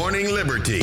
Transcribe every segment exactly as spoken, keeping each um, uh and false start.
Morning Liberty.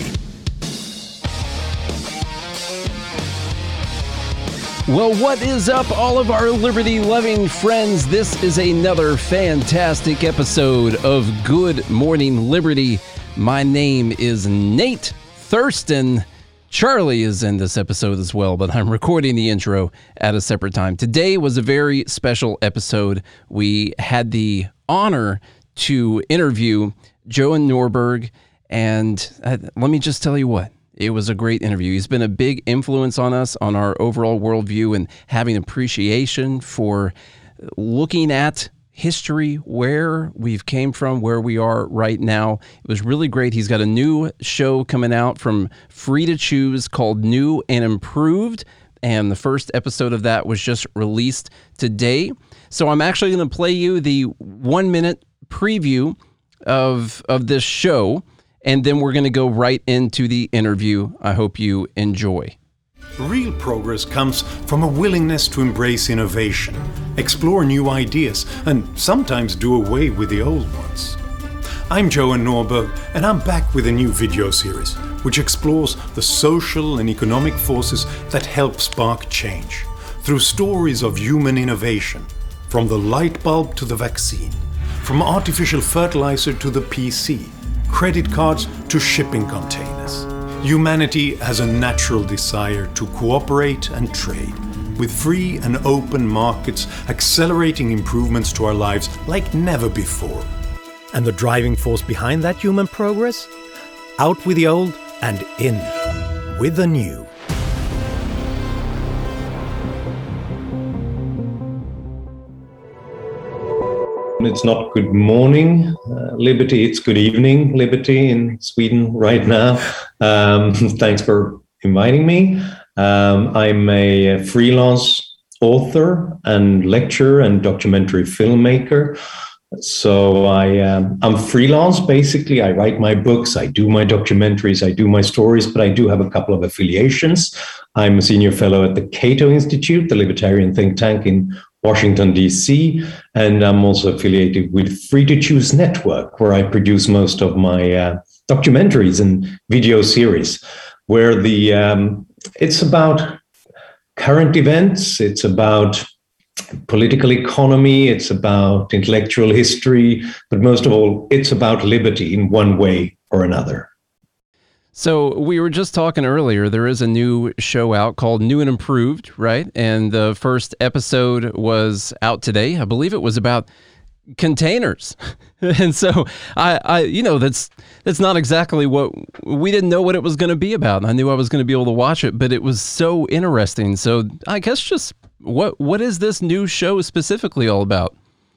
Well, what is up, all of our liberty-loving friends? This is another fantastic episode of Good Morning Liberty. My name is Nate Thurston. Charlie is in this episode as well, but I'm recording the intro at a separate time. Today was a very special episode. We had the honor to interview Johan Norberg, and uh, let me just tell you what. It was a great interview. He's been a big influence on us, on our overall worldview, and having appreciation for looking at history, where we've came from, where we are right now. It was really great. He's got a new show coming out from Free to Choose called New and Improved, and the first episode of that was just released today. So I'm actually going to play you the one-minute preview of of this show, and then we're going to go right into the interview. I hope you enjoy. Real progress comes from a willingness to embrace innovation, explore new ideas, and sometimes do away with the old ones. I'm Johan Norberg, and I'm back with a new video series, which explores the social and economic forces that help spark change, through stories of human innovation, from the light bulb to the vaccine, from artificial fertilizer to the P C, credit cards to shipping containers. Humanity has a natural desire to cooperate and trade, with free and open markets accelerating improvements to our lives like never before. And the driving force behind that human progress? Out with the old and in with the new. It's not good morning, uh, Liberty. It's good evening, Liberty, in Sweden right now. Um, thanks for inviting me. Um, I'm a freelance author and lecturer and documentary filmmaker. So I, um, I'm freelance, basically. I write my books, I do my documentaries, I do my stories, but I do have a couple of affiliations. I'm a senior fellow at the Cato Institute, the libertarian think tank in Washington, D C, and I'm also affiliated with Free to Choose Network, where I produce most of my uh, documentaries and video series, where the um, it's about current events, it's about political economy, it's about intellectual history, but most of all, it's about liberty in one way or another. So we were just talking earlier, there is a new show out called New and Improved, right? And the first episode was out today. I believe it was about containers. And so I, I, you know, that's, that's not exactly what, we didn't know what it was going to be about. I knew I was going to be able to watch it, but it was so interesting. So I guess just what, what is this new show specifically all about?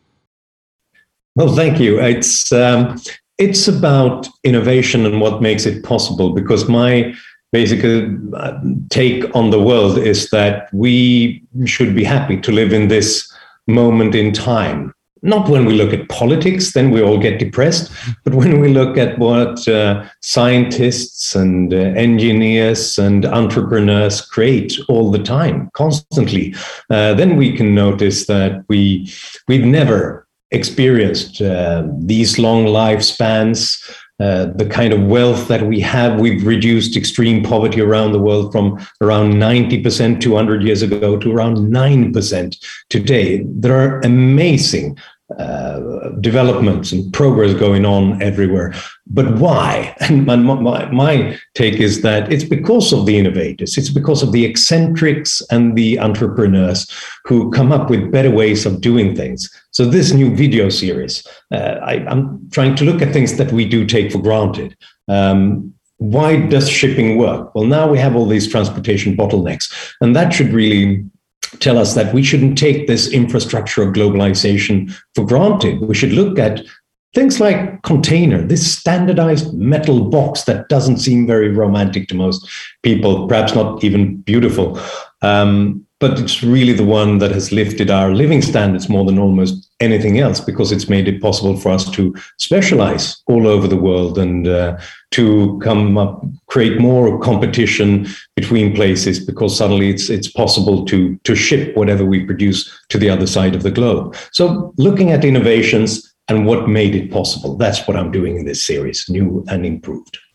Well, thank you. It's, um, It's about innovation and what makes it possible, because my basic uh, take on the world is that we should be happy to live in this moment in time. Not when we look at politics, then we all get depressed, but when we look at what uh, scientists and uh, engineers and entrepreneurs create all the time, constantly, uh, then we can notice that we we've never experienced uh, these long lifespans, uh, the kind of wealth that we have. We've reduced extreme poverty around the world from around ninety percent two hundred years ago to around nine percent today. There are amazing uh, developments and progress going on everywhere. But why? And my, my, my take is that it's because of the innovators. It's because of the eccentrics and the entrepreneurs who come up with better ways of doing things. So this new video series, uh, I, I'm trying to look at things that we do take for granted. Um, why does shipping work? Well, now we have all these transportation bottlenecks, and that should really tell us that we shouldn't take this infrastructure of globalization for granted. We should look at things like container, this standardized metal box that doesn't seem very romantic to most people, perhaps not even beautiful. Um, but it's really the one that has lifted our living standards more than almost anything else, because it's made it possible for us to specialize all over the world and uh, to come up, create more competition between places, because suddenly it's it's possible to to ship whatever we produce to the other side of the globe. So looking at innovations and what made it possible, that's what I'm doing in this series, New and Improved.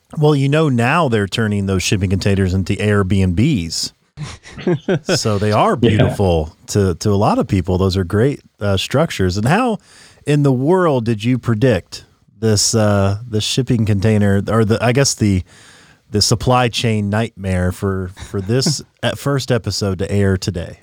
Well, you know, now they're turning those shipping containers into Airbnbs. So they are beautiful yeah. to, to a lot of people. Those are great uh, structures. And how in the world did you predict this uh, the shipping container, or the I guess the the supply chain nightmare for for this first episode to air today?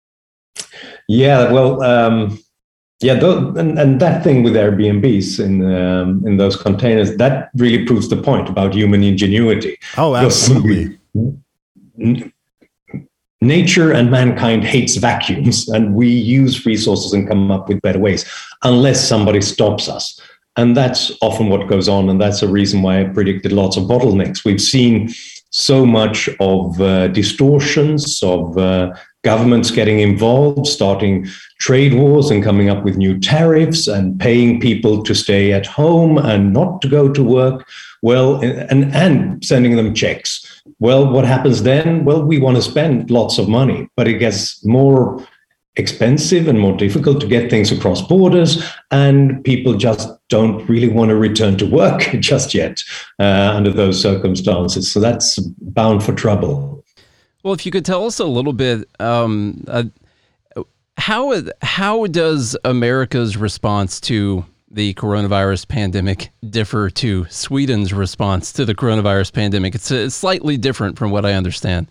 Yeah, well, um, yeah, th- and, and that thing with Airbnbs in um, in those containers, that really proves the point about human ingenuity. Oh, absolutely. N- nature and mankind hates vacuums, and we use resources and come up with better ways, unless somebody stops us. And that's often what goes on, and that's a reason why I predicted lots of bottlenecks. We've seen so much of uh, distortions, of uh, governments getting involved, starting trade wars and coming up with new tariffs and paying people to stay at home and not to go to work. Well, and, and sending them checks. Well, what happens then? Well, we want to spend lots of money, but it gets more expensive and more difficult to get things across borders, and people just don't really want to return to work just yet uh, under those circumstances. So that's bound for trouble. Well, if you could tell us a little bit, um, uh, how how does America's response to the coronavirus pandemic differ to Sweden's response to the coronavirus pandemic? It's, it's slightly different from what I understand.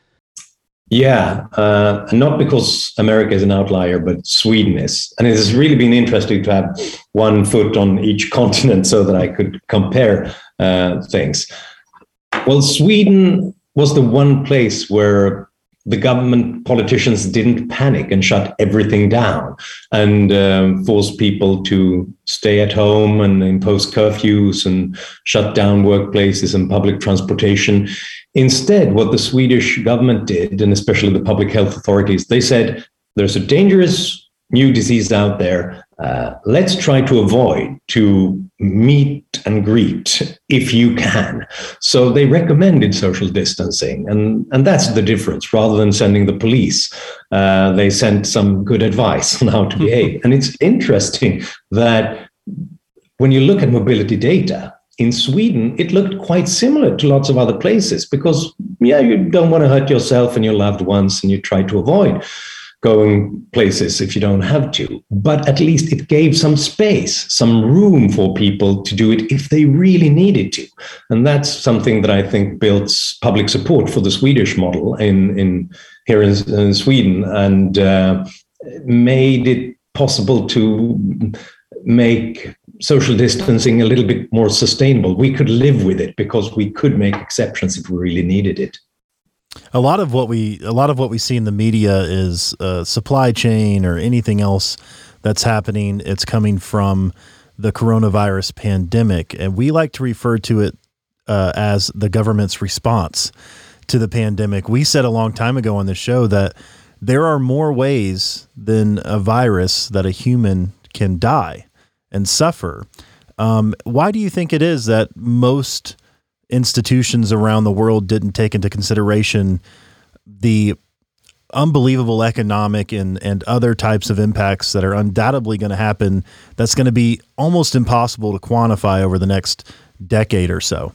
Yeah, uh, not because America is an outlier, but Sweden is. And it has really been interesting to have one foot on each continent so that I could compare uh, things. Well, Sweden was the one place where the government politicians didn't panic and shut everything down and um, force people to stay at home and impose curfews and shut down workplaces and public transportation. Instead, what the Swedish government did, and especially the public health authorities, they said, there's a dangerous new disease out there. Uh, let's try to avoid to meet and greet if you can. So they recommended social distancing, and, and that's the difference. Rather than sending the police, uh, they sent some good advice on how to behave. And it's interesting that when you look at mobility data, in Sweden, it looked quite similar to lots of other places because, yeah, you don't want to hurt yourself and your loved ones, and you try to avoid going places if you don't have to. But at least it gave some space, some room for people to do it if they really needed to. And that's something that I think builds public support for the Swedish model in, in here in, in Sweden, and uh, made it possible to make social distancing a little bit more sustainable. We could live with it because we could make exceptions if we really needed it. A lot of what we a lot of what we see in the media is uh, supply chain or anything else that's happening. It's coming from the coronavirus pandemic, and we like to refer to it uh, as the government's response to the pandemic. We said a long time ago on the show that there are more ways than a virus that a human can die and suffer. Um, why do you think it is that most institutions around the world didn't take into consideration the unbelievable economic and, and other types of impacts that are undoubtedly going to happen that's going to be almost impossible to quantify over the next decade or so?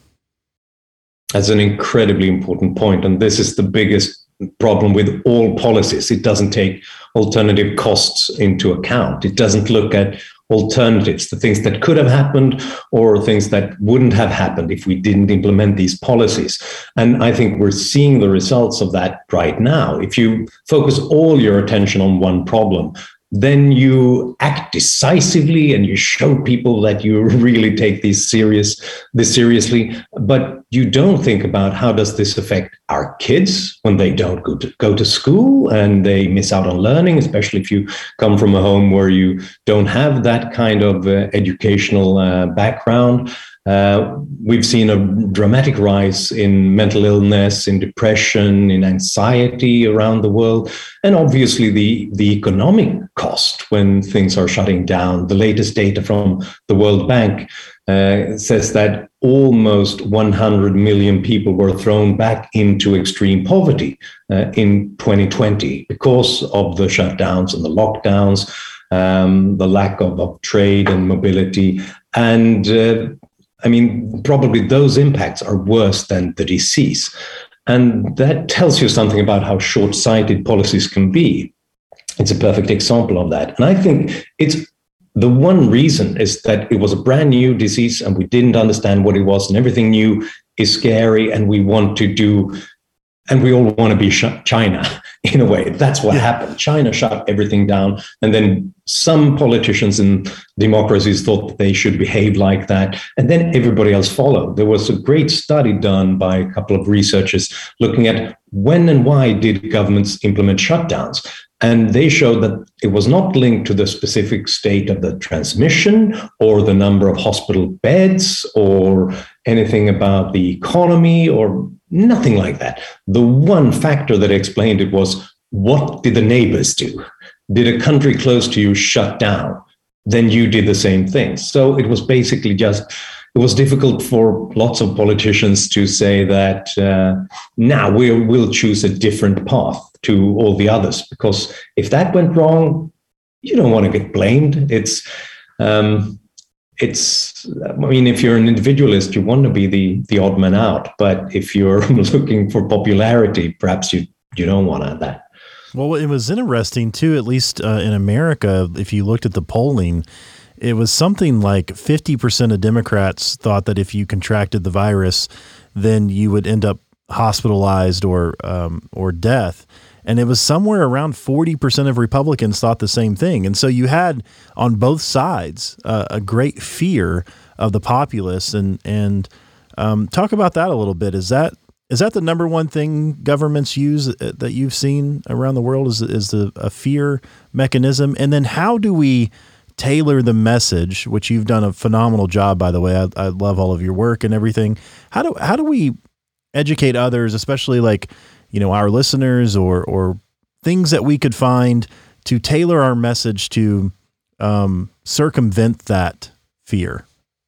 That's an incredibly important point, and this is the biggest problem with all policies. It doesn't take alternative costs into account. It doesn't look at alternatives, the things that could have happened or things that wouldn't have happened if we didn't implement these policies. And I think we're seeing the results of that right now. If you focus all your attention on one problem, then you act decisively and you show people that you really take these serious, this seriously. But you don't think about how does this affect our kids when they don't go to go to school and they miss out on learning, especially if you come from a home where you don't have that kind of uh, educational uh, background. Uh, we've seen a dramatic rise in mental illness, in depression, in anxiety around the world, and obviously the, the economic cost when things are shutting down. The latest data from the World Bank uh, says that almost one hundred million people were thrown back into extreme poverty uh, in twenty twenty because of the shutdowns and the lockdowns, um, the lack of, of trade and mobility. And uh, I mean, probably those impacts are worse than the disease. And that tells you something about how short-sighted policies can be. It's a perfect example of that. And I think it's the one reason is that it was a brand new disease and we didn't understand what it was, and everything new is scary, and we want to do, and we all want to be China in a way. That's what yeah. happened. China shut everything down, and then some politicians in democracies thought that they should behave like that, and then everybody else followed. There was a great study done by a couple of researchers looking at when and why did governments implement shutdowns. And they showed that it was not linked to the specific state of the transmission or the number of hospital beds or anything about the economy or nothing like that. The one factor that explained it was, what did the neighbors do? Did a country close to you shut down? Then you did the same thing. So it was basically just, it was difficult for lots of politicians to say that uh, now we'll, we'll choose a different path to all the others, because if that went wrong, you don't want to get blamed. It's, um, it's. I mean, if you're an individualist, you want to be the the odd man out. But if you're looking for popularity, perhaps you you don't want that. Well, it was interesting too. At least uh, in America, if you looked at the polling, it was something like fifty percent of Democrats thought that if you contracted the virus, then you would end up hospitalized or um, or death. And it was somewhere around forty percent of Republicans thought the same thing. And so you had on both sides uh, a great fear of the populace. And and um, talk about that a little bit. Is that is that the number one thing governments use that you've seen around the world? Is is the a fear mechanism? And then how do we tailor the message, which you've done a phenomenal job, by the way. I, I love all of your work and everything. How do how do we educate others, especially like, you know, our listeners, or or things that we could find to tailor our message to um, circumvent that fear?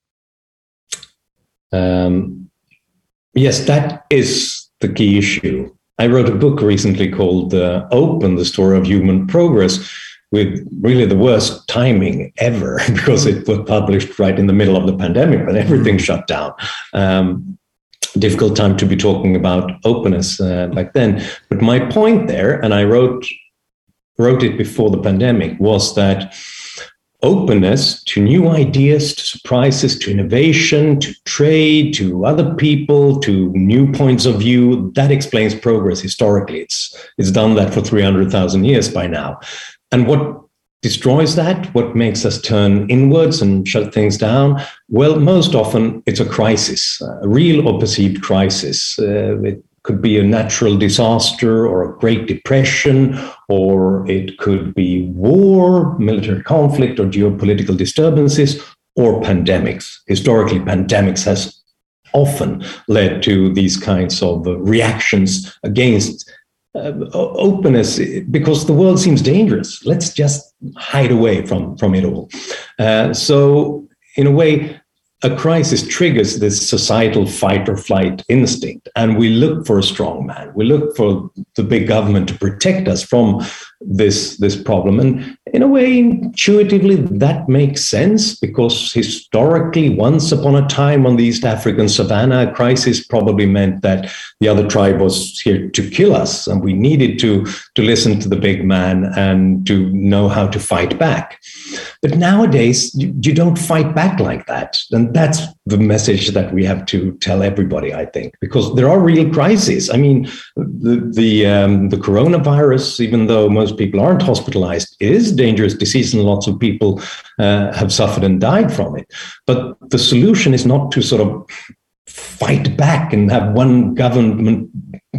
Um, yes, that is the key issue. I wrote a book recently called uh, Open, the Story of Human Progress, with really the worst timing ever, because it was published right in the middle of the pandemic when everything shut down. Um, difficult time to be talking about openness uh, back then. But my point there, and I wrote wrote it before the pandemic, was that openness to new ideas, to surprises, to innovation, to trade, to other people, to new points of view, that explains progress historically. It's it's done that for three hundred thousand years by now. And what destroys that, what makes us turn inwards and shut things down? Well, most often it's a crisis, a real or perceived crisis. Uh, it could be a natural disaster or a Great Depression, or it could be war, military conflict, or geopolitical disturbances, or pandemics. Historically, pandemics has often led to these kinds of reactions against Uh, openness, because the world seems dangerous. Let's just hide away from, from it all. Uh, so in a way, a crisis triggers this societal fight or flight instinct, and we look for a strong man. We look for the big government to protect us from this, this problem. And in a way, intuitively, that makes sense, because historically, once upon a time on the East African savannah, a crisis probably meant that the other tribe was here to kill us, and we needed to, to listen to the big man and to know how to fight back. But nowadays, you, you don't fight back like that. And that's the message that we have to tell everybody, I think, because there are real crises. I mean, the the, um, the coronavirus, even though most people aren't hospitalized, it is a dangerous disease, and lots of people uh, have suffered and died from it. But the solution is not to sort of fight back and have one government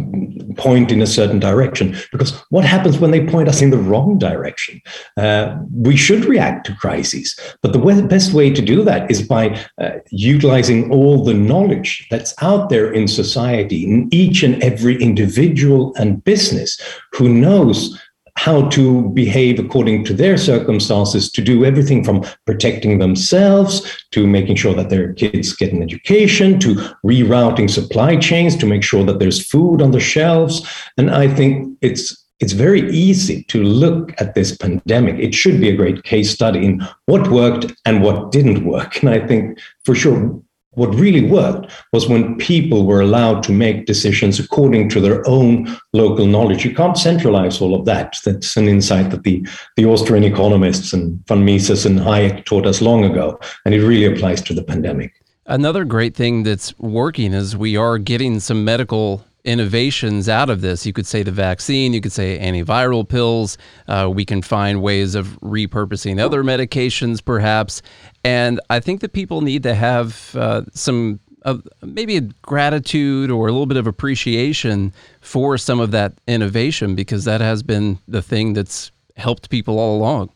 point in a certain direction, because what happens when they point us in the wrong direction? Uh, we should react to crises, but the way, best way to do that is by uh, utilizing all the knowledge that's out there in society, in each and every individual and business who knows how to behave according to their circumstances, to do everything from protecting themselves, to making sure that their kids get an education, to rerouting supply chains, to make sure that there's food on the shelves. And I think it's it's very easy to look at this pandemic. It should be a great case study in what worked and what didn't work. And I think for sure, What really worked was when people were allowed to make decisions according to their own local knowledge. You can't centralize all of that. That's an insight that the, the Austrian economists and von Mises and Hayek taught us long ago, and it really applies to the pandemic. Another great thing that's working is we are getting some medical innovations out of this. You could say the vaccine, you could say antiviral pills. Uh, we can find ways of repurposing other medications, perhaps. And I think that people need to have uh, some, uh, maybe a gratitude or a little bit of appreciation for some of that innovation, because that has been the thing that's helped people all along.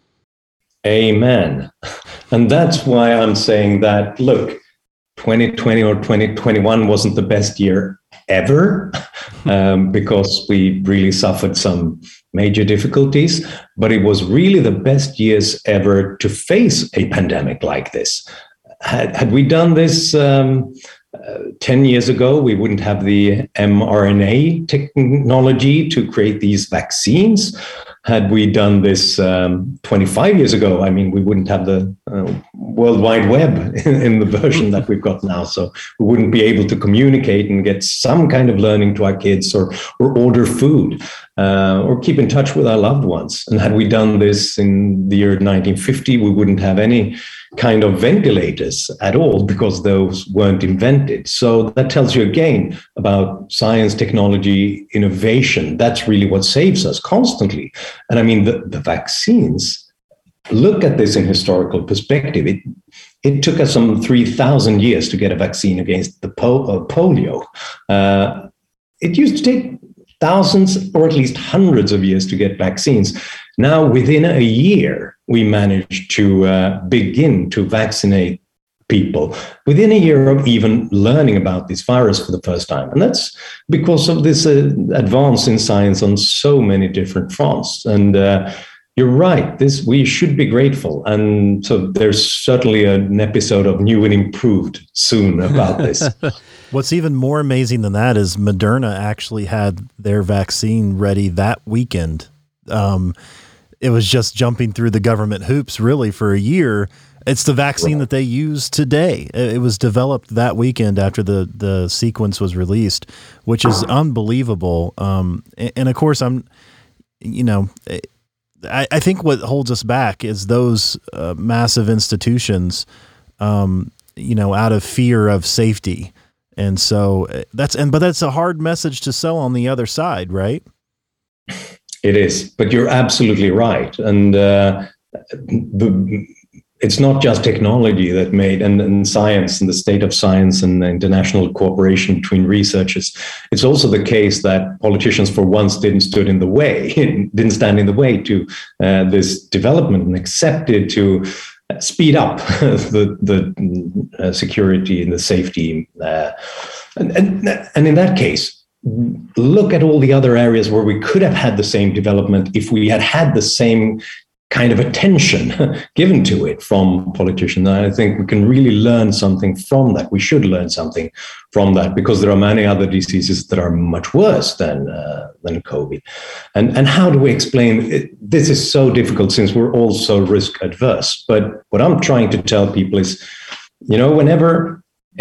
Amen. And that's why I'm saying that, look, twenty twenty or twenty twenty-one wasn't the best year ever, um, because we really suffered some major difficulties, but it was really the best years ever to face a pandemic like this. Had, had we done this um, uh, ten years ago, we wouldn't have the mRNA technology to create these vaccines. Had we done this um, twenty-five years ago, I mean, we wouldn't have the uh, World Wide Web in, in the version that we've got now. So we wouldn't be able to communicate and get some kind of learning to our kids, or or order food, uh, or keep in touch with our loved ones. And had we done this in the year nineteen fifty, we wouldn't have any kind of ventilators at all, because those weren't invented. So that tells you again about science, technology, innovation. That's really what saves us constantly. And I mean, the, the vaccines, look at this in historical perspective. It, it took us some three thousand years to get a vaccine against the po- uh, polio. Uh, it used to take thousands or at least hundreds of years to get vaccines. Now, within a year, we managed to uh, begin to vaccinate people within a year of even learning about this virus for the first time. And that's because of this uh, advance in science on so many different fronts. And uh, you're right, this we should be grateful. And so there's certainly an episode of New and Improved soon about this. What's even more amazing than that is Moderna actually had their vaccine ready that weekend. Um, it was just jumping through the government hoops really for a year. It's the vaccine that they use today. It was developed that weekend after the, the sequence was released, which is unbelievable. Um, and, and of course, I'm, you know, I, I think what holds us back is those uh, massive institutions, um, you know, out of fear of safety. And so that's, and, but that's a hard message to sell on the other side, right? It is, but you're absolutely right. And uh, the, it's not just technology that made, and, and science and the state of science and the international cooperation between researchers. It's also the case that politicians for once didn't stood in the way, didn't stand in the way to uh, this development, and accepted to speed up the, the uh, security and the safety. Uh, and, and, and in that case, look at all the other areas where we could have had the same development if we had had the same kind of attention given to it from politicians. And I think we can really learn something from that. We should learn something from that, because there are many other diseases that are much worse than uh, than COVID. And and how do we explain it? This is so difficult since we're all so risk adverse. But what I'm trying to tell people is, you know, whenever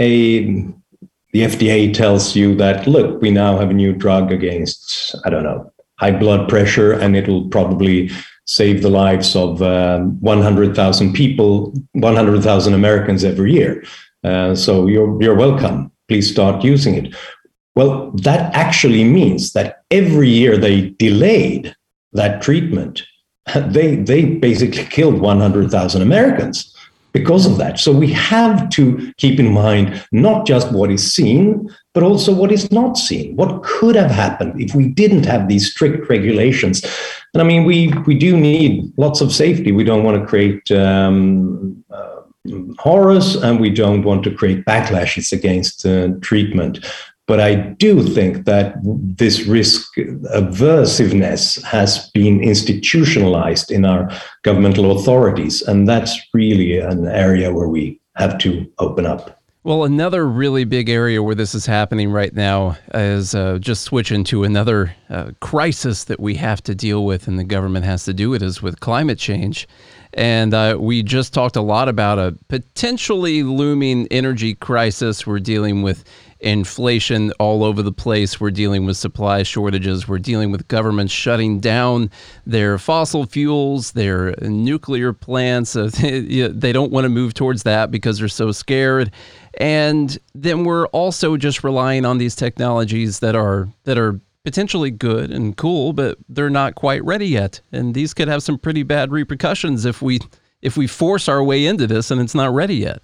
a the F D A tells you that, look, we now have a new drug against, I don't know, high blood pressure, and it'll probably save the lives of um, one hundred thousand people, one hundred thousand Americans every year. Uh, so you're you're welcome. Please start using it. Well, that actually means that every year they delayed that treatment. They they basically killed one hundred thousand Americans because of that. So we have to keep in mind not just what is seen, but also what is not seen. What could have happened if we didn't have these strict regulations? And I mean, we we do need lots of safety. We don't want to create um, uh, horrors, and we don't want to create backlashes against uh, treatment. But I do think that this risk aversiveness has been institutionalized in our governmental authorities, and that's really an area where we have to open up. Well, another really big area where this is happening right now is uh, just switching to another uh, crisis that we have to deal with and the government has to do it is with climate change. And uh, we just talked a lot about a potentially looming energy crisis. We're dealing with inflation all over the place. We're dealing with supply shortages. We're dealing with governments shutting down their fossil fuels, their nuclear plants. Uh, they, they don't want to move towards that because they're so scared. And then we're also just relying on these technologies that are that are potentially good and cool, but they're not quite ready yet. And these could have some pretty bad repercussions if we if we force our way into this and it's not ready yet.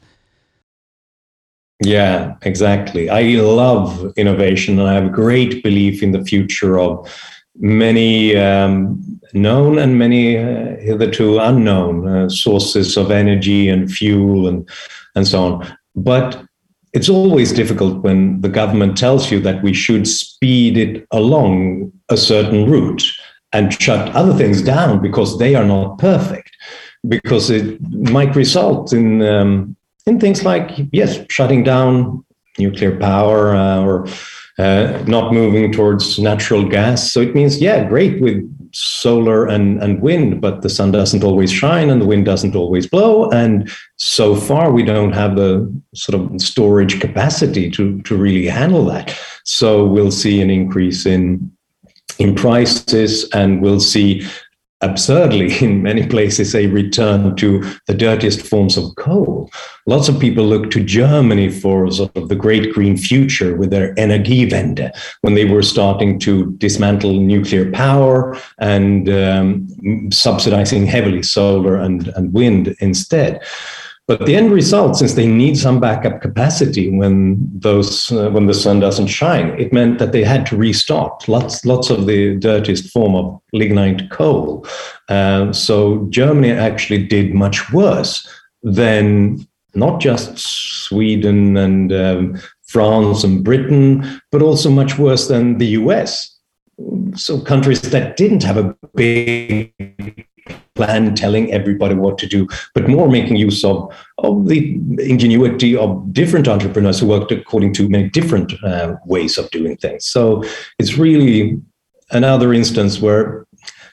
Yeah, exactly. I love innovation, and I have great belief in the future of many um, known and many uh, hitherto unknown uh, sources of energy and fuel and, and so on. But it's always difficult when the government tells you that we should speed it along a certain route and shut other things down because they are not perfect, because it might result in um, in things like, yes, shutting down nuclear power uh, or uh, not moving towards natural gas. So it means, yeah, great with solar and, and wind, but the sun doesn't always shine and the wind doesn't always blow. And so far, we don't have the sort of storage capacity to, to really handle that. So we'll see an increase in, in prices, and we'll see, absurdly, in many places, a return to the dirtiest forms of coal. Lots of people look to Germany for sort of the great green future with their Energiewende, when they were starting to dismantle nuclear power and um, subsidizing heavily solar and, and wind instead. But the end result, since they need some backup capacity when those uh, when the sun doesn't shine, it meant that they had to restock lots lots of the dirtiest form of lignite coal. Uh, so Germany actually did much worse than not just Sweden and um, France and Britain, but also much worse than the U S. So countries that didn't have a big plan telling everybody what to do, but more making use of, of the ingenuity of different entrepreneurs who worked according to many different uh, ways of doing things. So it's really another instance where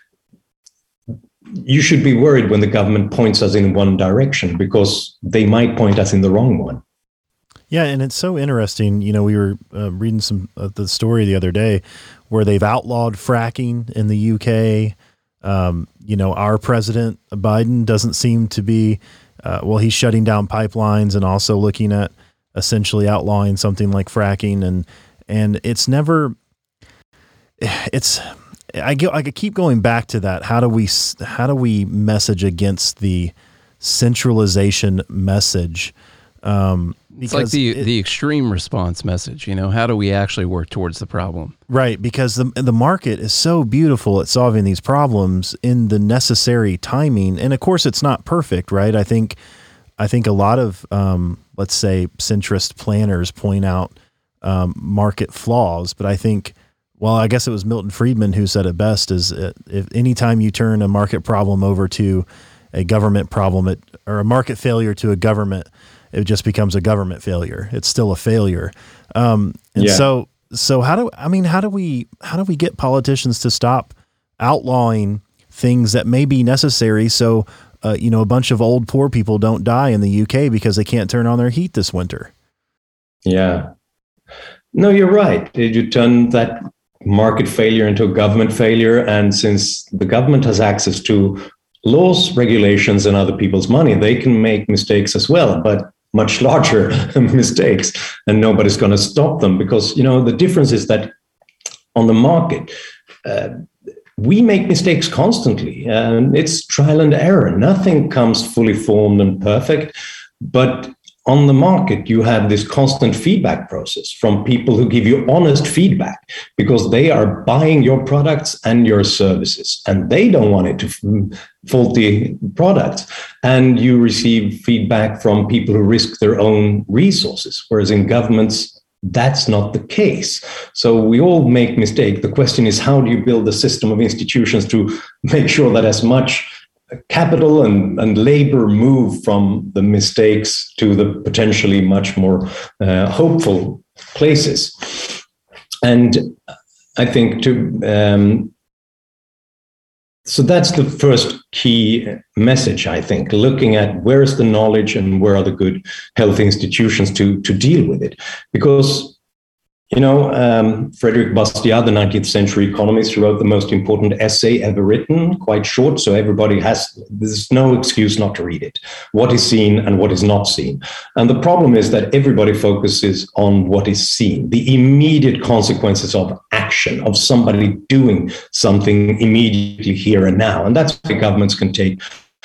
you should be worried when the government points us in one direction, because they might point us in the wrong one. Yeah, and it's so interesting. You know, we were uh, reading some of the story the other day where they've outlawed fracking in the U K. Um, you know, our president, Biden, doesn't seem to be, uh, well, he's shutting down pipelines and also looking at essentially outlawing something like fracking. And, and it's never, it's, I get, I keep going back to that. How do we, how do we message against the centralization message? Um, It's like the it, the extreme response message, you know, how do we actually work towards the problem? Right, because the the market is so beautiful at solving these problems in the necessary timing. And of course, it's not perfect, right? I think I think a lot of, um, let's say, centrist planners point out um, market flaws. But I think, well, I guess it was Milton Friedman who said it best, is if anytime you turn a market problem over to a government problem, it, or a market failure to a government, it just becomes a government failure. It's still a failure. Um, and yeah. so, so how do, I mean, how do we, how do we get politicians to stop outlawing things that may be necessary? So, uh, you know, a bunch of old poor people don't die in the U K because they can't turn on their heat this winter. Yeah. No, you're right. Did you turn that market failure into a government failure? And since the government has access to laws, regulations, and other people's money, they can make mistakes as well, but much larger mistakes, and nobody's going to stop them, because, you know, the difference is that on the market, uh, we make mistakes constantly, and it's trial and error. Nothing comes fully formed and perfect, but on the market, you have this constant feedback process from people who give you honest feedback, because they are buying your products and your services, and they don't want it to f- faulty products. And you receive feedback from people who risk their own resources, whereas in governments, that's not the case. So we all make mistakes. The question is, how do you build a system of institutions to make sure that as much capital and, and labor move from the mistakes to the potentially much more uh, hopeful places? And I think to um, so that's the first key message, I think, looking at where is the knowledge and where are the good health institutions to, to deal with it. Because, you know, um, Frederick Bastiat, the nineteenth century economist, wrote the most important essay ever written, quite short, so everybody has, there's no excuse not to read it. What is seen and what is not seen. And the problem is that everybody focuses on what is seen, the immediate consequences of action, of somebody doing something immediately here and now. And that's why governments can take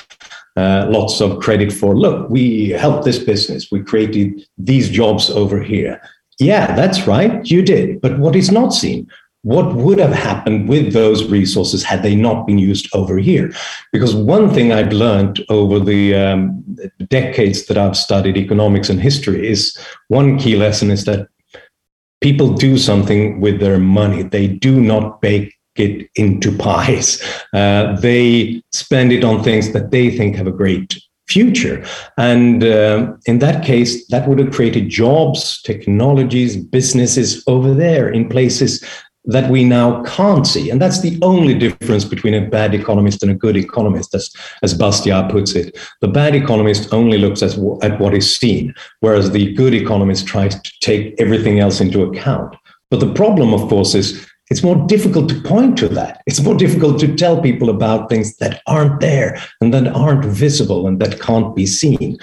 Uh, lots of credit for, look, we helped this business, we created these jobs over here. Yeah, that's right, you did. But what is not seen? What would have happened with those resources had they not been used over here? Because one thing I've learned over the um, decades that I've studied economics and history is one key lesson is that people do something with their money. They do not bake it into pies. Uh, they spend it on things that they think have a great future. And uh, in that case, that would have created jobs, technologies, businesses over there in places that we now can't see. And that's the only difference between a bad economist and a good economist, as, as Bastiat puts it. The bad economist only looks at, at what is seen, whereas the good economist tries to take everything else into account. But the problem, of course, is it's more difficult to point to that. It's more difficult to tell people about things that aren't there and that aren't visible and that can't be seen.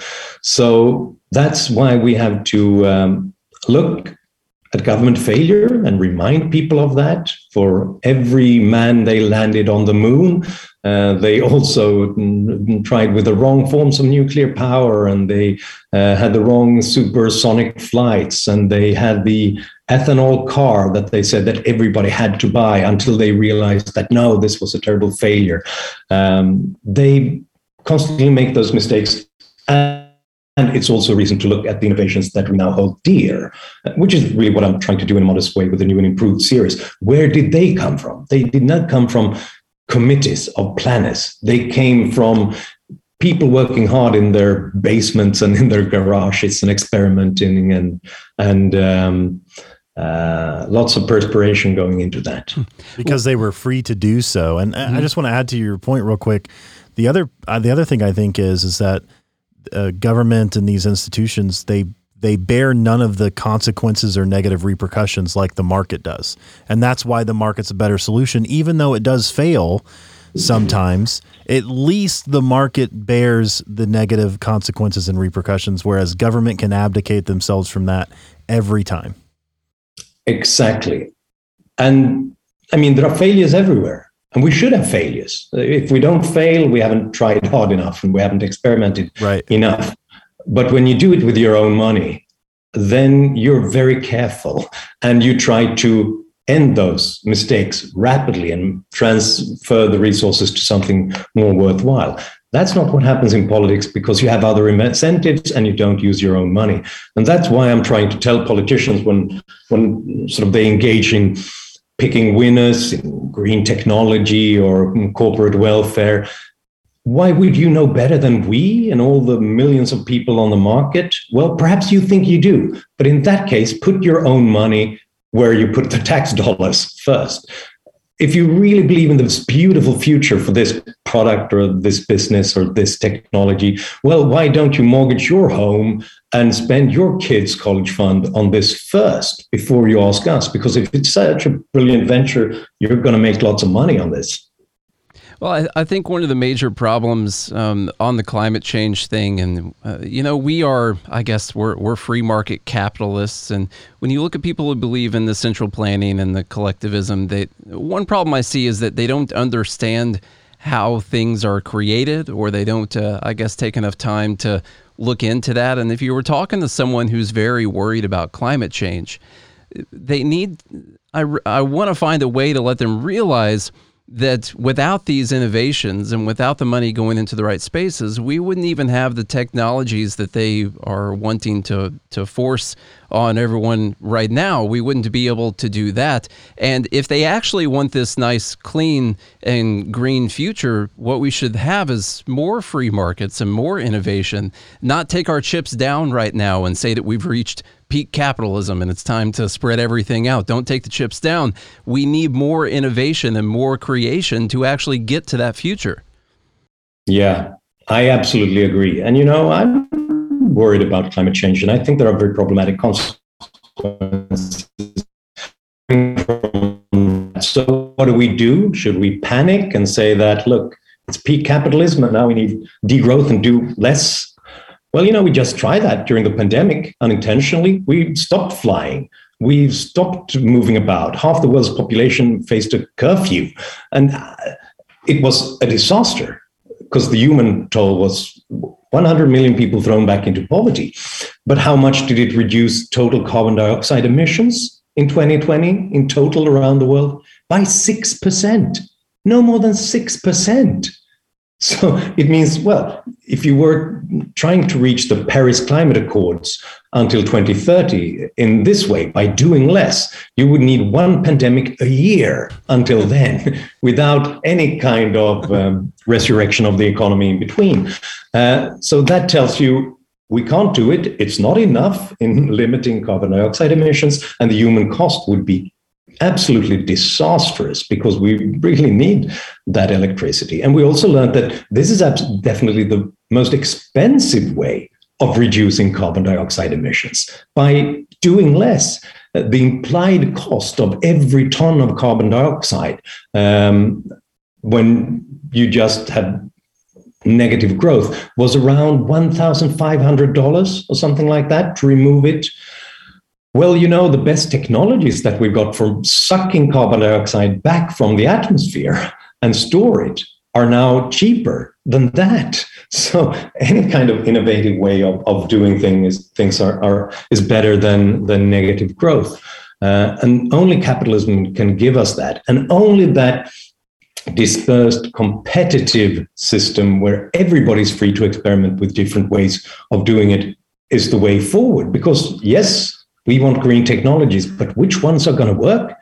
So that's why we have to um, look at government failure and remind people of that. For every man they landed on the moon, uh, they also tried with the wrong forms of nuclear power, and they uh, had the wrong supersonic flights, and they had the ethanol car that they said that everybody had to buy until they realized that, no, this was a terrible failure. Um, they constantly make those mistakes. And And it's also a reason to look at the innovations that we now hold dear, which is really what I'm trying to do in a modest way with the new and improved series. Where did they come from? They did not come from committees of planners. They came from people working hard in their basements and in their garages and experimenting, and and um, uh, lots of perspiration going into that. Because they were free to do so. And mm-hmm. I just want to add to your point real quick. The other uh, the other thing I think is is that Uh, government and these institutions, they they bear none of the consequences or negative repercussions like the market does. And that's why the market's a better solution. Even though it does fail sometimes, at least the market bears the negative consequences and repercussions, whereas government can abdicate themselves from that every time. Exactly. And I mean, there are failures everywhere. And we should have failures. If we don't fail, we haven't tried hard enough and we haven't experimented right. enough. But when you do it with your own money, then you're very careful and you try to end those mistakes rapidly and transfer the resources to something more worthwhile. That's not what happens in politics, because you have other incentives and you don't use your own money. And that's why I'm trying to tell politicians when, when sort of they engage in picking winners in green technology or corporate welfare. Why would you know better than we and all the millions of people on the market? Well, perhaps you think you do, but in that case, put your own money where you put the tax dollars first. If you really believe in this beautiful future for this product or this business or this technology, well, why don't you mortgage your home and spend your kids' college fund on this first before you ask us? Because if it's such a brilliant venture, you're going to make lots of money on this. Well, I, I think one of the major problems um, on the climate change thing, and uh, you know, we are, I guess, we're we're free market capitalists, and when you look at people who believe in the central planning and the collectivism, they one problem I see is that they don't understand how things are created, or they don't, uh, I guess, take enough time to look into that. And if you were talking to someone who's very worried about climate change, they need, I I want to find a way to let them realize that without these innovations and without the money going into the right spaces, we wouldn't even have the technologies that they are wanting to to force on everyone right now. We wouldn't be able to do that. And if they actually want this nice, clean and green future, what we should have is more free markets and more innovation, not take our chips down right now and say that we've reached peak capitalism and it's time to spread everything out. Don't take the chips down. We need more innovation and more creation to actually get to that future. Yeah, I absolutely agree. And, you know, I'm worried about climate change, and I think there are very problematic consequences. So what do we do? Should we panic and say that, look, it's peak capitalism and now we need degrowth and do less? Well, you know, we just tried that during the pandemic unintentionally. We stopped flying. We've stopped moving about. Half the world's population faced a curfew. And it was a disaster because the human toll was one hundred million people thrown back into poverty. But how much did it reduce total carbon dioxide emissions in twenty twenty in total around the world? By six percent. No more than six percent. So it means, well, if you were trying to reach the Paris Climate Accords until twenty thirty in this way, by doing less, you would need one pandemic a year until then, without any kind of um, resurrection of the economy in between. Uh, so that tells you we can't do it. It's not enough in limiting carbon dioxide emissions, and the human cost would be absolutely disastrous because we really need that electricity. And we also learned that this is definitely the most expensive way of reducing carbon dioxide emissions by doing less. The implied cost of every ton of carbon dioxide um, when you just had negative growth was around one thousand five hundred dollars or something like that to remove it. Well, you know, the best technologies that we've got for sucking carbon dioxide back from the atmosphere and store it are now cheaper than that. So any kind of innovative way of, of doing things things are, are is better than, than negative growth. Uh, and only capitalism can give us that. And only that dispersed competitive system where everybody's free to experiment with different ways of doing it is the way forward. Because yes, we want green technologies, but which ones are going to work?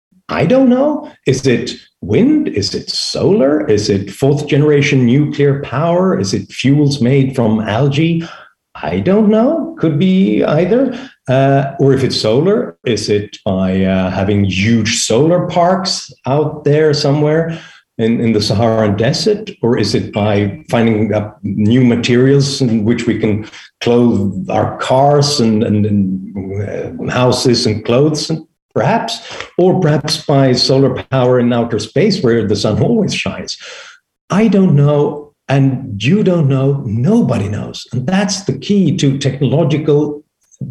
I don't know. Is it wind? Is it solar? Is it fourth generation nuclear power? Is it fuels made from algae? I don't know. Could be either. Uh, or if it's solar, is it by uh, having huge solar parks out there somewhere in, in the Saharan desert? Or is it by finding up new materials in which we can clothe our cars and, and, and uh, houses and clothes, and perhaps? Or perhaps by solar power in outer space where the sun always shines. I don't know, and you don't know, nobody knows. And that's the key to technological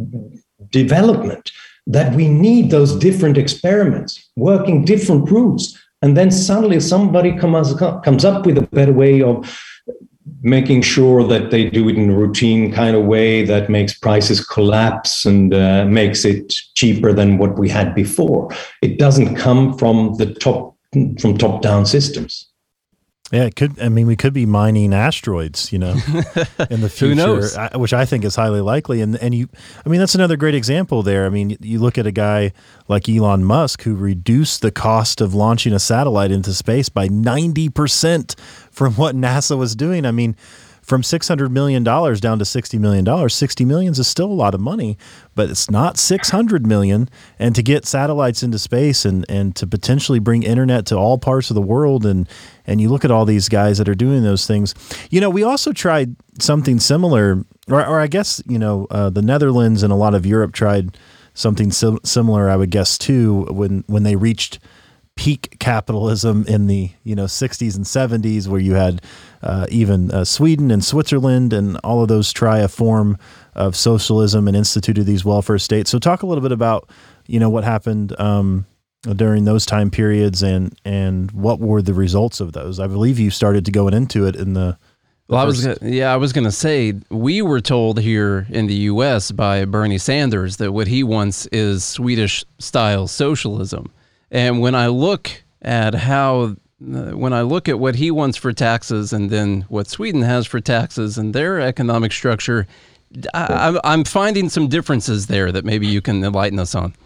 development, that we need those different experiments, working different routes. And then suddenly somebody comes, comes up with a better way of making sure that they do it in a routine kind of way that makes prices collapse and uh, makes it cheaper than what we had before. It doesn't come from the top, from top-down systems. Yeah, it could. I mean, we could be mining asteroids, you know, in the future, Who knows? I, which I think is highly likely. And and you, I mean, that's another great example there. I mean, you look at a guy like Elon Musk who reduced the cost of launching a satellite into space by ninety percent from what NASA was doing. I mean, from six hundred million dollars down to sixty million dollars. sixty million dollars is still a lot of money, but it's not six hundred million dollars. And to get satellites into space and, and to potentially bring internet to all parts of the world, and and you look at all these guys that are doing those things. You know, we also tried something similar, or, or I guess, you know, uh, the Netherlands and a lot of Europe tried something sim- similar, I would guess, too, when, when they reached peak capitalism in the, you know, sixties and seventies, where you had uh, even uh, Sweden and Switzerland and all of those try a form of socialism and instituted these welfare states. So talk a little bit about, you know, what happened um, during those time periods and and what were the results of those. I believe you started to go into it in the Well, I was gonna, yeah, I was going to say, we were told here in the U S by Bernie Sanders that what he wants is Swedish-style socialism. And when I look at how, uh, when I look at what he wants for taxes and then what Sweden has for taxes and their economic structure, I, I'm, I'm finding some differences there that maybe you can enlighten us on.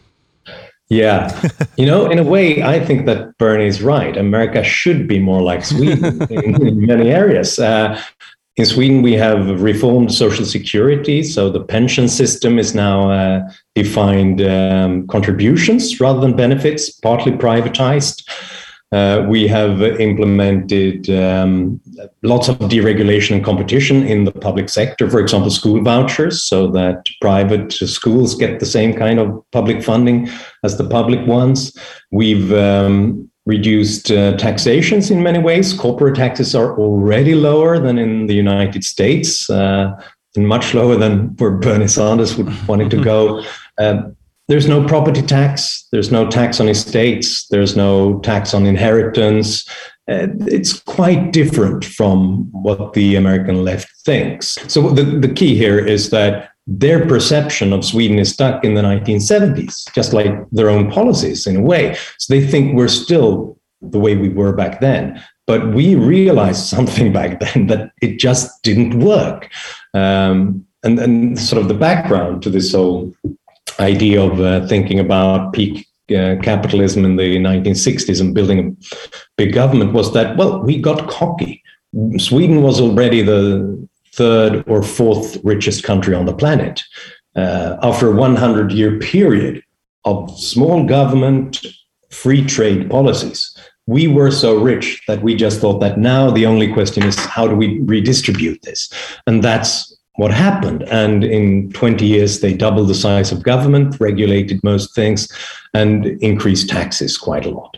Yeah. You know, in a way, I think that Bernie's right. America should be more like Sweden in, in many areas. Uh, In Sweden, we have reformed social security. So the pension system is now uh, defined um, contributions rather than benefits, partly privatized. Uh, we have implemented um, lots of deregulation and competition in the public sector, for example, school vouchers, so that private schools get the same kind of public funding as the public ones. We've um, reduced uh, taxations in many ways. Corporate taxes are already lower than in the United States, uh, and much lower than where Bernie Sanders would want it to go. Uh, there's no property tax. There's no tax on estates. There's no tax on inheritance. Uh, it's quite different from what the American left thinks. So the, the key here is that their perception of Sweden is stuck in the nineteen seventies, just like their own policies in a way. So they think we're still the way we were back then. But we realized something back then, that it just didn't work. Um, and, and sort of the background to this whole idea of uh, thinking about peak uh, capitalism in the nineteen sixties and building a big government was that, well, we got cocky. Sweden was already the third or fourth richest country on the planet. Uh, after a one hundred year period of small government, free trade policies, we were so rich that we just thought that now the only question is, how do we redistribute this? And that's what happened. And in twenty years, they doubled the size of government, regulated most things, and increased taxes quite a lot.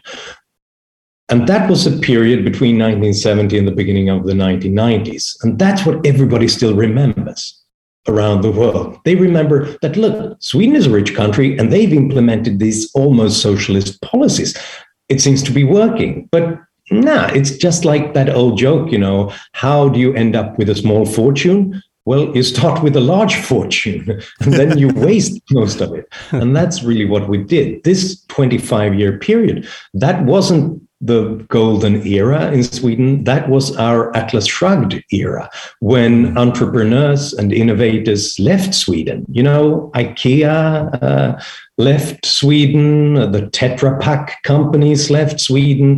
And that was a period between nineteen seventy and the beginning of the nineteen nineties. And that's what everybody still remembers around the world. They remember that, look, Sweden is a rich country and they've implemented these almost socialist policies. It seems to be working. But nah, it's just like that old joke, you know, how do you end up with a small fortune? Well, you start with a large fortune and then you waste most of it. And that's really what we did. This twenty-five year period, that wasn't the golden era in Sweden. That was our Atlas Shrugged era, when entrepreneurs and innovators left Sweden. You know, IKEA uh, left Sweden, the Tetra Pak companies left Sweden.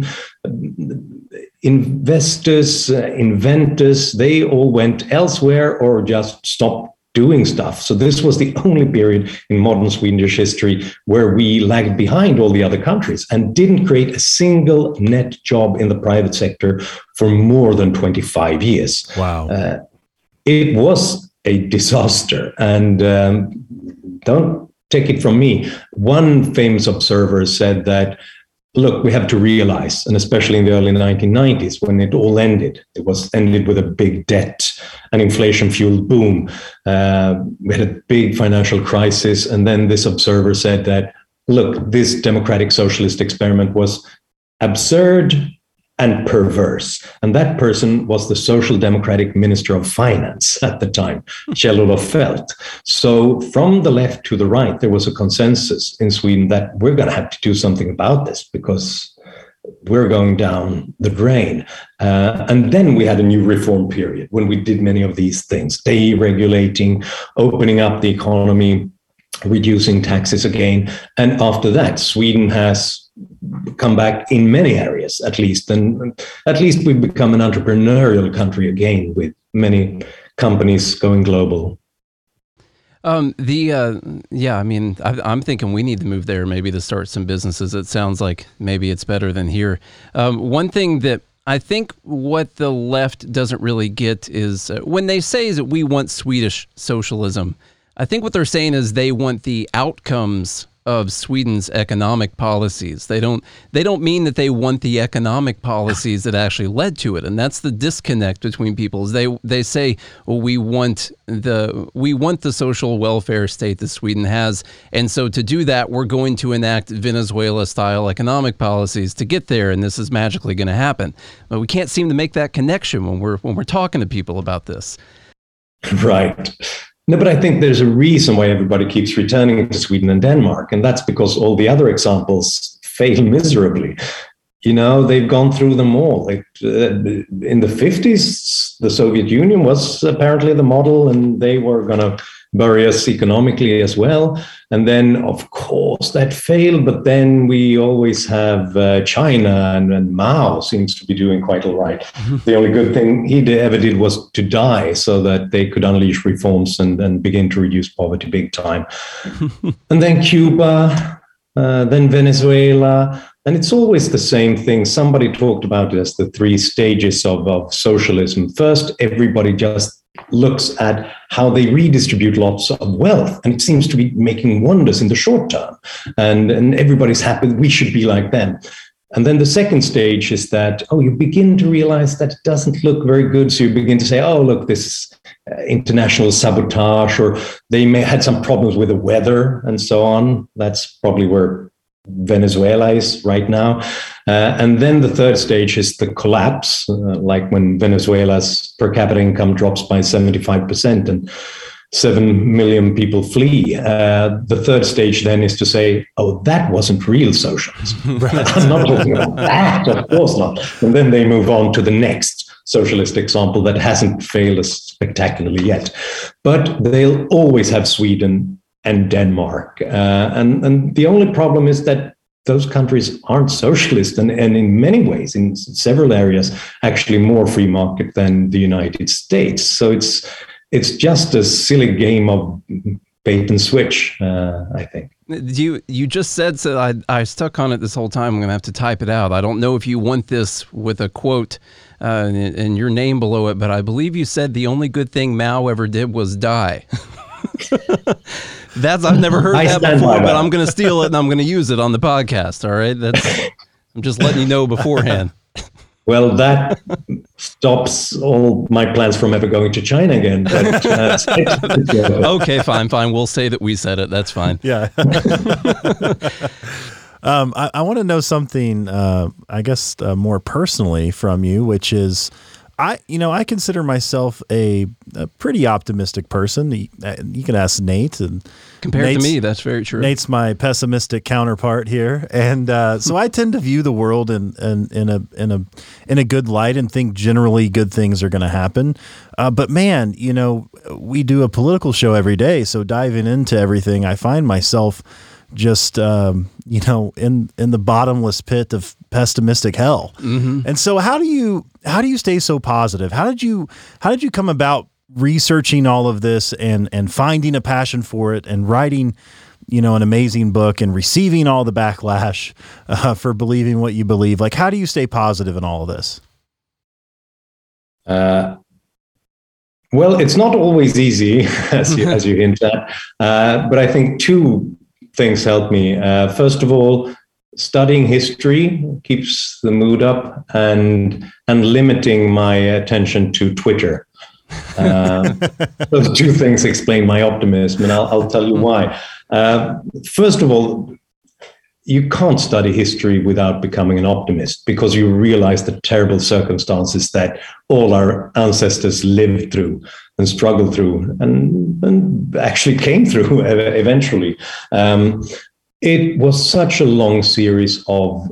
Investors, uh, inventors, they all went elsewhere or just stopped doing stuff. So this was the only period in modern Swedish history where we lagged behind all the other countries and didn't create a single net job in the private sector for more than twenty-five years. Wow. Uh, it was a disaster. And um, don't take it from me. One famous observer said that, look, we have to realize, and especially in the early nineteen nineties, when it all ended, it was ended with a big debt, an inflation-fueled boom. Uh, we had a big financial crisis. And then this observer said that, look, this democratic socialist experiment was absurd and perverse. And that person was the Social Democratic Minister of Finance at the time, Kjell-Olof Feldt. So from the left to the right, there was a consensus in Sweden that we're going to have to do something about this because we're going down the drain. Uh, and then we had a new reform period when we did many of these things, deregulating, opening up the economy, reducing taxes again. And after that, Sweden has come back in many areas, at least. And at least we've become an entrepreneurial country again, with many companies going global. Um, the uh, yeah, I mean, I, I'm thinking we need to move there maybe to start some businesses. It sounds like maybe it's better than here. Um, one thing that I think what the left doesn't really get is uh, when they say that we want Swedish socialism, I think what they're saying is they want the outcomes of Sweden's economic policies. They don't they don't mean that they want the economic policies that actually led to it. And that's the disconnect between people. Is they they say, well, we want the we want the social welfare state that Sweden has. And so to do that, we're going to enact Venezuela style economic policies to get there, and this is magically going to happen. But we can't seem to make that connection when we're when we're talking to people about this. Right. No, but I think there's a reason why everybody keeps returning to Sweden and Denmark, and that's because all the other examples fail miserably. You know, they've gone through them all. Like, uh, in the fifties, the Soviet Union was apparently the model, and they were going to bury us economically as well. And then, of course, that failed. But then we always have uh, China, and, and Mao seems to be doing quite all right. Mm-hmm. The only good thing he did, ever did was to die so that they could unleash reforms and, and begin to reduce poverty big time. And then Cuba, uh, then Venezuela. And it's always the same thing. Somebody talked about it as the three stages of, of socialism. First, everybody just looks at how they redistribute lots of wealth, and it seems to be making wonders in the short term. And, and everybody's happy. We should be like them. And then the second stage is that, oh, you begin to realize that it doesn't look very good. So you begin to say, oh, look, this is uh, international sabotage, or they may had some problems with the weather and so on. That's probably where Venezuela is right now. Uh, and then the third stage is the collapse, uh, like when Venezuela's per capita income drops by seventy-five percent and seven million people flee. Uh, the third stage then is to say, oh, that wasn't real socialism. I'm not talking about that, of course not. And then they move on to the next socialist example that hasn't failed us spectacularly yet. But they'll always have Sweden and Denmark. Uh, and, and the only problem is that those countries aren't socialist, and, and in many ways, in several areas, actually more free market than the United States. So it's it's just a silly game of bait and switch, uh, I think. You you just said, so I, I stuck on it this whole time. I'm going to have to type it out. I don't know if you want this with a quote uh, and, and your name below it, but I believe you said the only good thing Mao ever did was die. That's I've never heard that before, but I'm going to steal it and I'm going to use it on the podcast. All right, that's I'm just letting you know beforehand. Well, that stops all my plans from ever going to China again. But, uh, okay, fine, fine. We'll say that we said it. That's fine. Yeah. um, I, I want to know something, uh, I guess, uh, more personally from you, which is, I, you know, I consider myself a, a pretty optimistic person. You, you can ask Nate, and compared Nate's, to me, that's very true. Nate's my pessimistic counterpart here, and uh, so I tend to view the world in, in in a in a in a good light and think generally good things are going to happen. Uh, but man, you know, we do a political show every day, so diving into everything, I find myself just um, you know in in the bottomless pit of pessimistic hell. Mm-hmm. And so how do you how do you stay so positive? How did you how did you come about researching all of this and and finding a passion for it and writing, you know, an amazing book and receiving all the backlash uh, for believing what you believe? Like, how do you stay positive in all of this? Uh, well, it's not always easy, as you as you hint at, uh, but I think two things help me. Uh, first of all, studying history keeps the mood up, and and limiting my attention to Twitter. Uh, those two things explain my optimism, and I'll, I'll tell you why. Uh, first of all, you can't study history without becoming an optimist, because you realize the terrible circumstances that all our ancestors lived through and struggled through and, and actually came through eventually. Um, it was such a long series of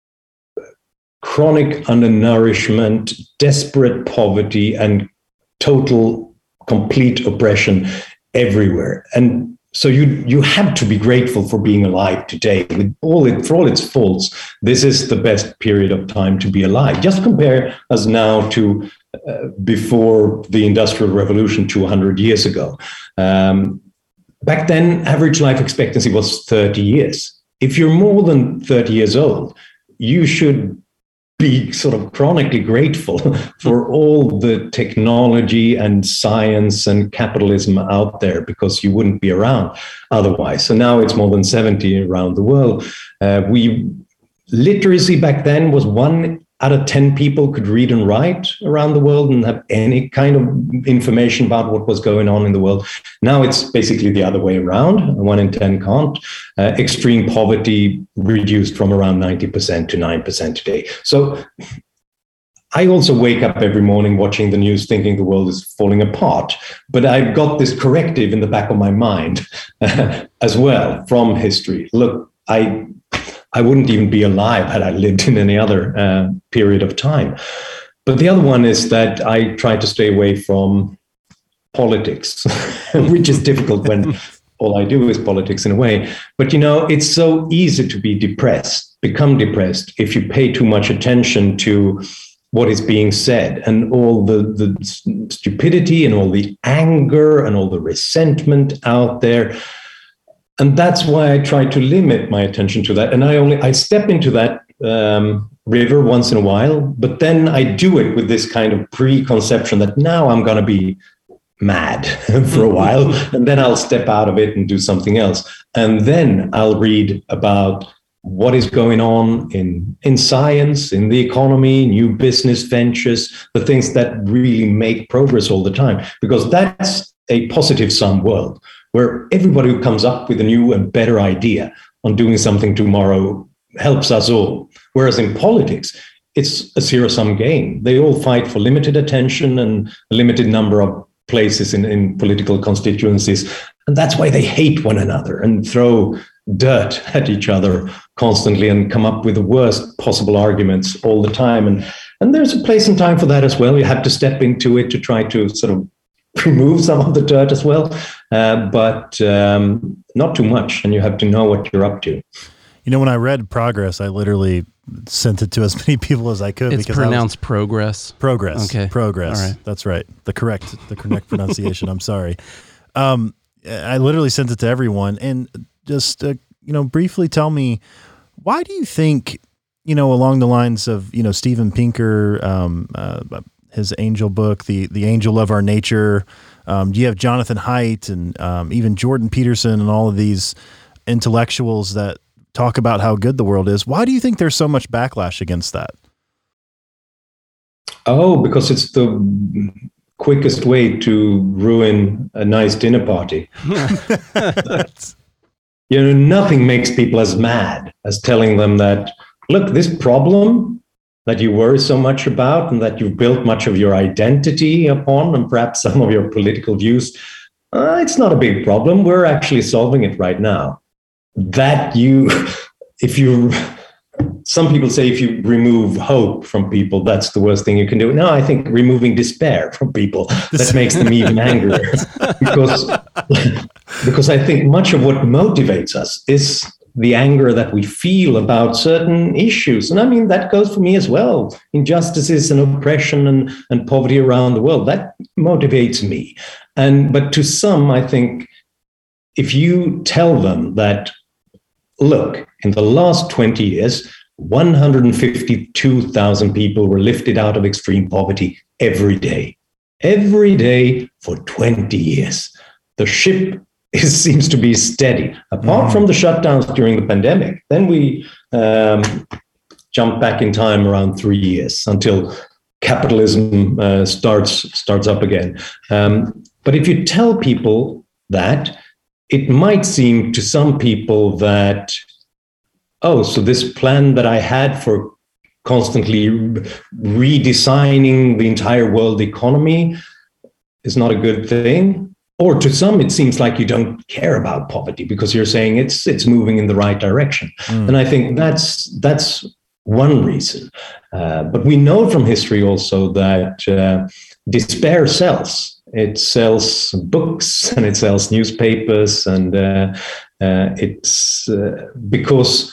chronic undernourishment, desperate poverty, and total, complete oppression everywhere. And so you you had to be grateful for being alive today. With all it, for all its faults, this is the best period of time to be alive. Just compare us now to uh, before the Industrial Revolution two hundred years ago. Um, back then, average life expectancy was thirty years. If you're more than thirty years old, you should be sort of chronically grateful for all the technology and science and capitalism out there, because you wouldn't be around otherwise. So now it's more than seventy around the world. Uh, we literacy back then was one out of ten people could read and write around the world and have any kind of information about what was going on in the world. Now it's basically the other way around. One in ten can't. Uh, extreme poverty reduced from around ninety percent to nine percent today. So I also wake up every morning watching the news thinking the world is falling apart. But I've got this corrective in the back of my mind as well from history. Look, I I wouldn't even be alive had I lived in any other uh, period of time. But the other one is that I try to stay away from politics, which is difficult when all I do is politics in a way. But, you know, it's so easy to be depressed, become depressed, if you pay too much attention to what is being said and all the, the stupidity and all the anger and all the resentment out there. And that's why I try to limit my attention to that. And I only, I step into that um, river once in a while, but then I do it with this kind of preconception that now I'm going to be mad for a while, and then I'll step out of it and do something else. And then I'll read about what is going on in, in science, in the economy, new business ventures, the things that really make progress all the time, because that's a positive sum world where everybody who comes up with a new and better idea on doing something tomorrow helps us all. Whereas in politics, it's a zero-sum game. They all fight for limited attention and a limited number of places in, in political constituencies. And that's why they hate one another and throw dirt at each other constantly and come up with the worst possible arguments all the time. And, and there's a place and time for that as well. You have to step into it to try to sort of remove some of the dirt as well, uh, but um, not too much. And you have to know what you're up to. You know, when I read Progress, I literally sent it to as many people as I could. It's because pronounced I was, progress. Progress. Okay. Progress. All right. That's right. The correct, the correct pronunciation. I'm sorry. Um, I literally sent it to everyone, and just uh, you know, briefly tell me, why do you think, you know, along the lines of, you know, Steven Pinker, um, uh, his angel book, the the Angel of Our Nature. Um, you have Jonathan Haidt and um, even Jordan Peterson and all of these intellectuals that talk about how good the world is. Why do you think there's so much backlash against that? Oh, because it's the quickest way to ruin a nice dinner party. You know, nothing makes people as mad as telling them that, look, this problem that you worry so much about and that you've built much of your identity upon and perhaps some of your political views, uh, it's not a big problem. We're actually solving it right now. That you, if you, some people say if you remove hope from people, that's the worst thing you can do. No, I think removing despair from people, that makes them even angrier. Because, because I think much of what motivates us is the anger that we feel about certain issues. And I mean, that goes for me as well. Injustices and oppression and, and poverty around the world, that motivates me. And but to some, I think, if you tell them that, look, in the last twenty years, one hundred fifty-two thousand people were lifted out of extreme poverty every day, every day for twenty years. The ship is, seems to be steady, apart mm. from the shutdowns during the pandemic. Then we um, jump back in time around three years until capitalism uh, starts starts up again. Um, but if you tell people that, it might seem to some people that, oh, so this plan that I had for constantly redesigning the entire world economy is not a good thing. Or to some, it seems like you don't care about poverty because you're saying it's it's moving in the right direction. Mm. And I think that's that's one reason. Uh, but we know from history also that uh, despair sells. It sells books and it sells newspapers, and uh, uh, it's uh, because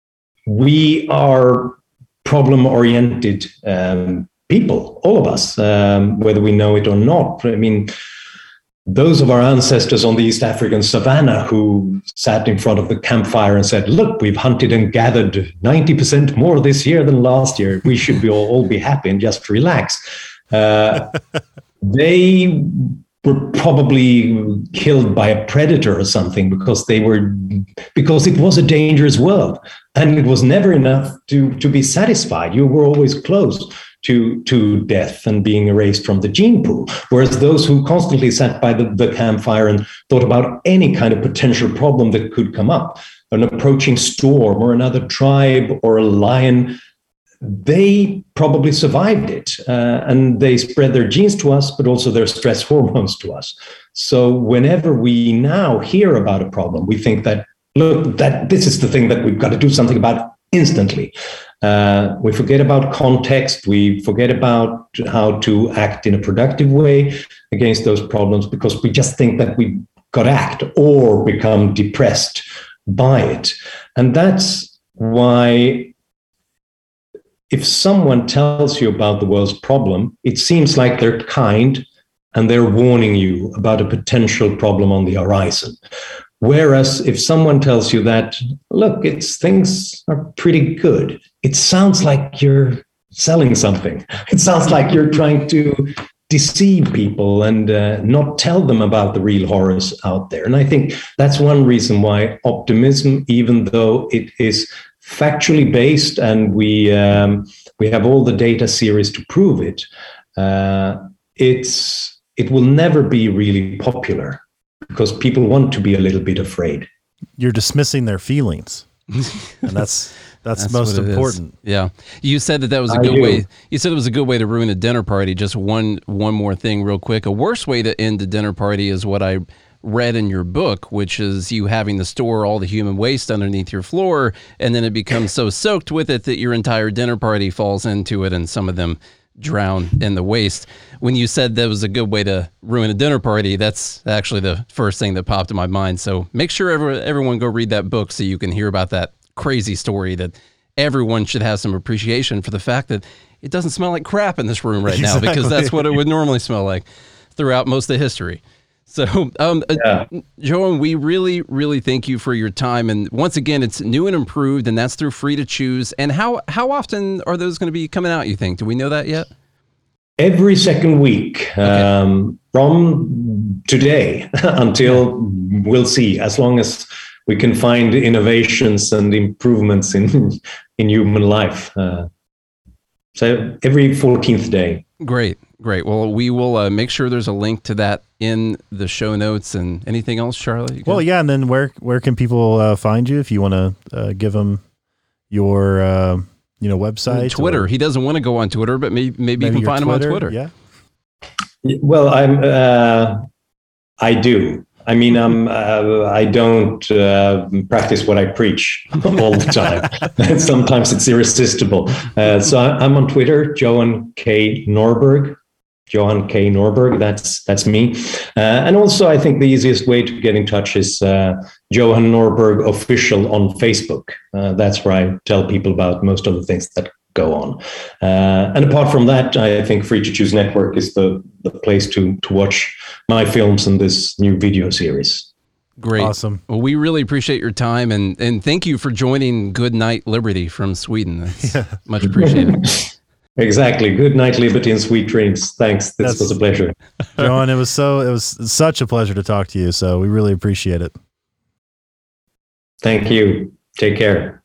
we are problem-oriented um, people, all of us, um, whether we know it or not. I mean, those of our ancestors on the East African savannah who sat in front of the campfire and said, look, we've hunted and gathered ninety percent more this year than last year. We should be all, all be happy and just relax. Uh, they were probably killed by a predator or something because they were because it was a dangerous world and it was never enough to, to be satisfied. You were always close to to death and being erased from the gene pool. Whereas those who constantly sat by the, the campfire and thought about any kind of potential problem that could come up, an approaching storm or another tribe or a lion, they probably survived it. Uh, and they spread their genes to us, but also their stress hormones to us. So whenever we now hear about a problem, we think that, look, that this is the thing that we've got to do something about instantly. Uh, we forget about context. We forget about how to act in a productive way against those problems because we just think that we got to act or become depressed by it. And that's why if someone tells you about the world's problem, it seems like they're kind and they're warning you about a potential problem on the horizon. Whereas if someone tells you that, look, it's things are pretty good, it sounds like you're selling something. It sounds like you're trying to deceive people and uh, not tell them about the real horrors out there. And I think that's one reason why optimism, even though it is factually based and we um, we have all the data series to prove it, uh, it's it will never be really popular because people want to be a little bit afraid. You're dismissing their feelings, and that's that's, that's most important. Is. Yeah, you said that that was a I good do. way. You said it was a good way to ruin a dinner party. Just one one more thing, real quick. A worse way to end a dinner party is what I read in your book, which is you having to store all the human waste underneath your floor, and then it becomes so soaked with it that your entire dinner party falls into it, and some of them drown in the waste. When you said that was a good way to ruin a dinner party, that's actually the first thing that popped in my mind. So make sure every, everyone go read that book so you can hear about that crazy story that everyone should have some appreciation for the fact that it doesn't smell like crap in this room right now, Exactly. because that's what it would normally smell like throughout most of history. So, um, Yeah. uh, Johan, we really, really thank you for your time. And once again, it's new and improved, and that's through Free to Choose. And how how often are those going to be coming out, you think? Do we know that yet? Every second week, um, from today until we'll see, as long as we can find innovations and improvements in in human life. Uh, so every fourteenth day. Great, great. Well, we will uh, make sure there's a link to that in the show notes. And anything else, Charlie? You Well, got? yeah, and then where where can people uh, find you if you want to uh, give them your uh, you know website? Twitter. or He doesn't want to go on Twitter, but maybe maybe, you maybe can your find him on Twitter. Yeah. Well, I'm. Uh, I do. I mean, I'm. Uh, I don't uh, practice what I preach all the time. Sometimes it's irresistible. Uh, so I, I'm on Twitter, Johan K Norberg. Johan K Norberg. That's that's me. Uh, and also, I think the easiest way to get in touch is uh, Johan Norberg Official on Facebook. Uh, that's where I tell people about most of the things that go on. Uh, and apart from that, I think Free to Choose Network is the, the place to to watch my films and this new video series. Great. Awesome. Well, we really appreciate your time, and, and thank you for joining Good Night Liberty from Sweden. That's Yeah. much appreciated. Exactly. Good night, Liberty, and sweet dreams. Thanks. This That's- was a pleasure. Johan, it was so it was such a pleasure to talk to you. So we really appreciate it. Thank you. Take care.